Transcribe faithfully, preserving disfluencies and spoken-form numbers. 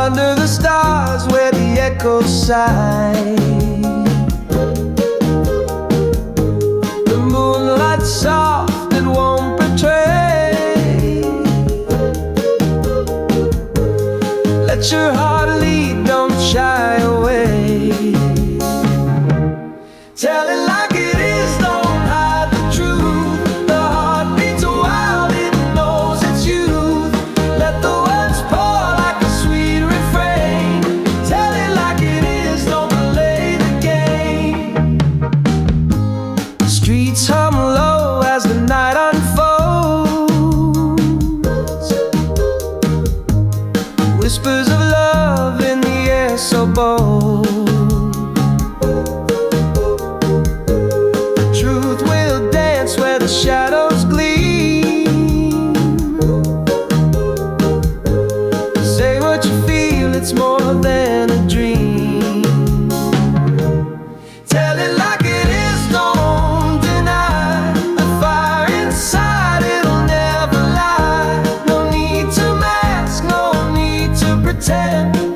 under the stars where the echoes sigh. The moonlight's soft, it won't betray. Let your heart lead, don't shy away. Tell it like it is, don't hide the truth. The heart beats wild, it knows it's youth. Let the words pour like a sweet refrain. Tell it like it is, don't delay the game. Streets hum low as the night unfolds. Whispers of love in the air so bold. Where the shadows gleam. Say what you feel, it's more than a dream. Tell it like it is, don't deny. The fire inside, it'll never lie. No need to mask, no need to pretend.